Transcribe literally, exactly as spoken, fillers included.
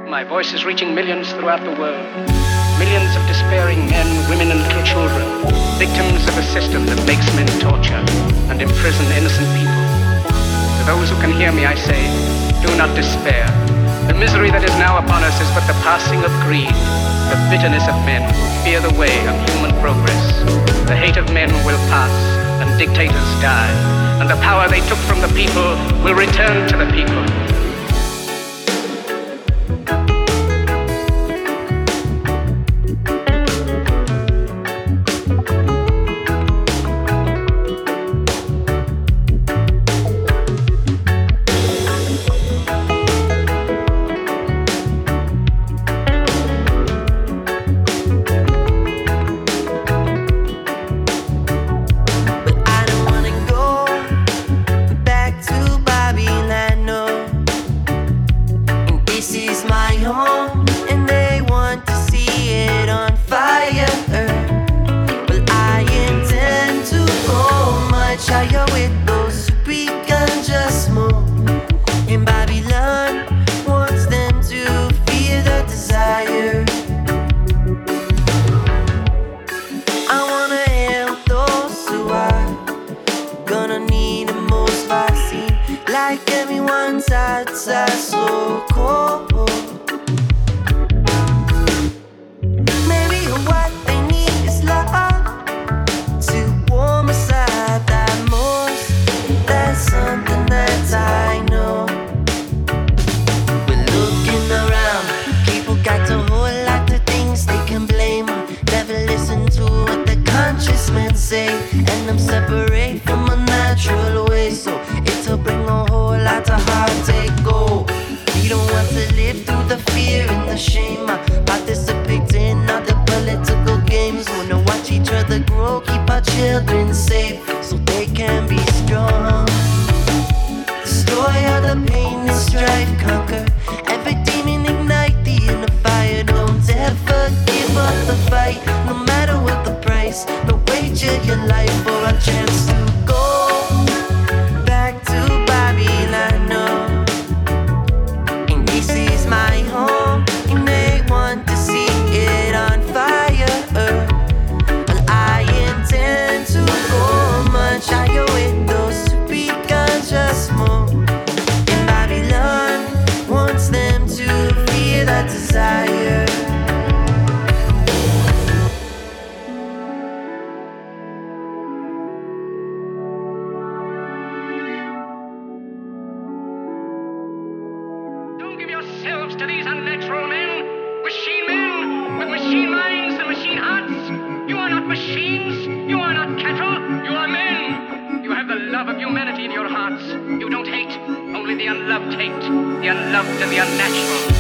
My voice is reaching millions throughout the world. Millions of despairing men, women, and little children, victims of a system that makes men torture and imprison innocent people. To those who can hear me, I say, do not despair. The misery that is now upon us is but the passing of greed, the bitterness of men who fear the way of human progress. The hate of men will pass, and dictators die, and the power they took from the people will return to the people. And they want to see it on fire. Well, I intend to go much higher with those who speak unjust smoke. And Babylon wants them to fear the desire. I wanna help those who are gonna need the most vaccine, like everyone's outside so cold. What they need is love to warm us up that most. That's something that I know. We're looking around, people got a whole lot of things they can blame. Never listen to what the conscious men say, and I'm separate from a natural way, so it'll bring a whole lot of heartache. Oh, we don't want to live through the fear and the shame, participating in other political games. Wanna watch each other grow, keep our children safe, so they can be strong. Destroy all the pain and strife, conquer every demon, ignite the inner fire. Don't ever give up the fight, no matter what the price. No wager your life for a chance to go back to Babylon. No. And this is my home, and they want to see it on fire. Well, I intend to go much higher with those who speak unjust smoke. And Babylon wants them to fear that desire. Yourselves to these unnatural men, machine men with machine minds and machine hearts. You are not machines, you are not cattle, you are men. You have the love of humanity in your hearts. You don't hate, only the unloved hate, the unloved and the unnatural.